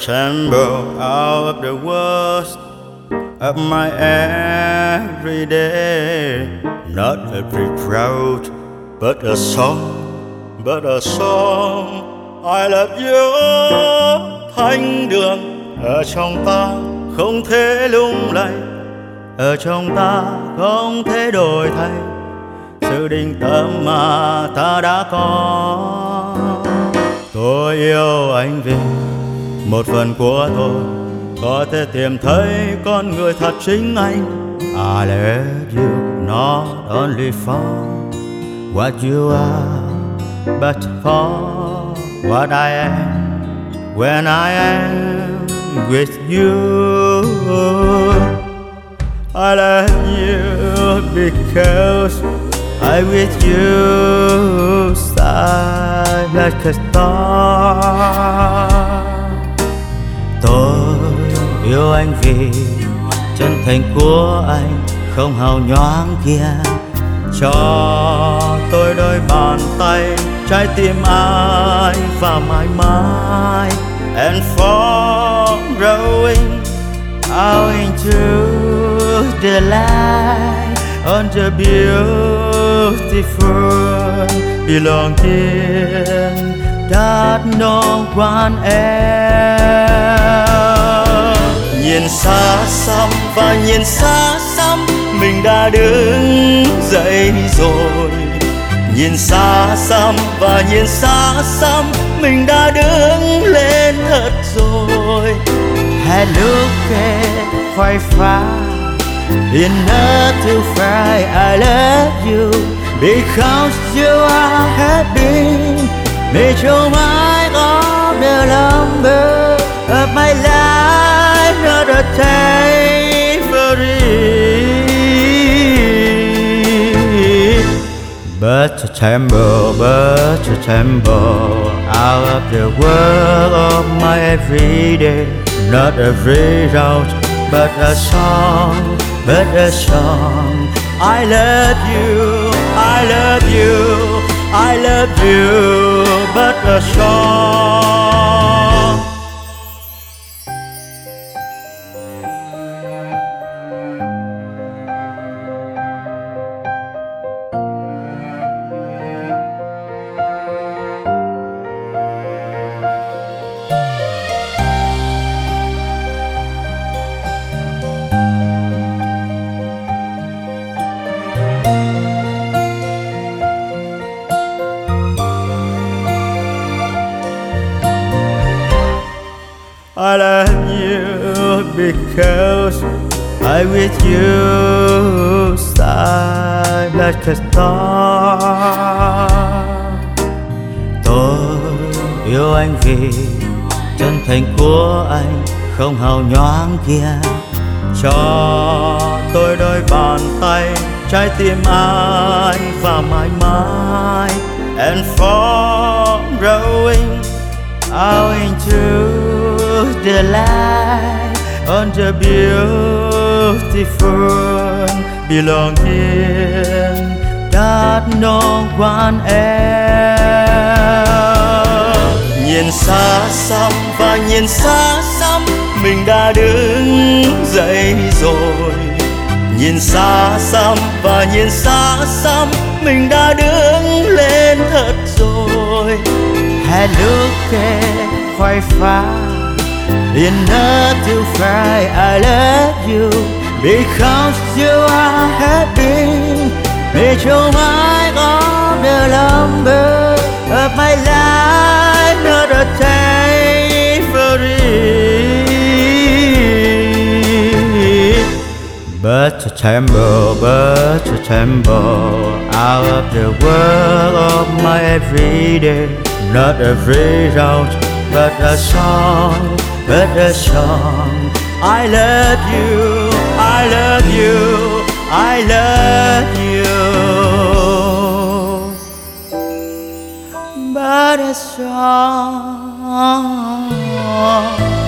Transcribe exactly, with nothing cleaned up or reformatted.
chamber out of the worst of my everyday. Not every drought, but a song, but a song. I love you. Thánh đường ở trong ta không thể lung lay, ở trong ta không thể đổi thay sự định tâm mà ta đã có. Tôi yêu anh vì một phần của tôi có thể tìm thấy con người thật chính anh. I let you not only for what you are, but for what I am when I am with you. I love you because I with you shine like a star. Tôi yêu anh vì chân thành của anh không hào nhoáng kia. Cho tôi đôi bàn tay, trái tim anh và mãi mãi. And for growing out into the light on the beautiful belonging that no one else. Nhìn xa xăm và nhìn xa xăm mình đã đứng dậy rồi. Nhìn xa xăm và nhìn xa xăm mình đã đứng lên thật rồi. Hãy look at quay phá enough to fly. I love you because you are happy. Made your mind of the lumber of my life, not a tapestry, but a temple, but a temple out of the world of my everyday. Not every route, but a song, but a song. I love you, I love you, I love you, but a song. I love you because I with you shine like a star. Tôi yêu anh vì chân thành của anh không hào nhoáng kia. Cho tôi đôi bàn tay, trái tim anh và mãi mãi. And for growing out into the light on the beautiful belonging that no one else. Nhìn xa xăm và nhìn xa xăm mình đã đứng dậy rồi. Nhìn xa xăm và nhìn xa xăm mình đã đứng lên thật rồi. Hãy look at quay phá enough to fly. I love you because you are happy. Made your mind of the lumber of my life, not a tapestry, but a temple, but a temple out of the world of my everyday. Not every route, but a song, but a song. I love you, I love you, I love you, but a song.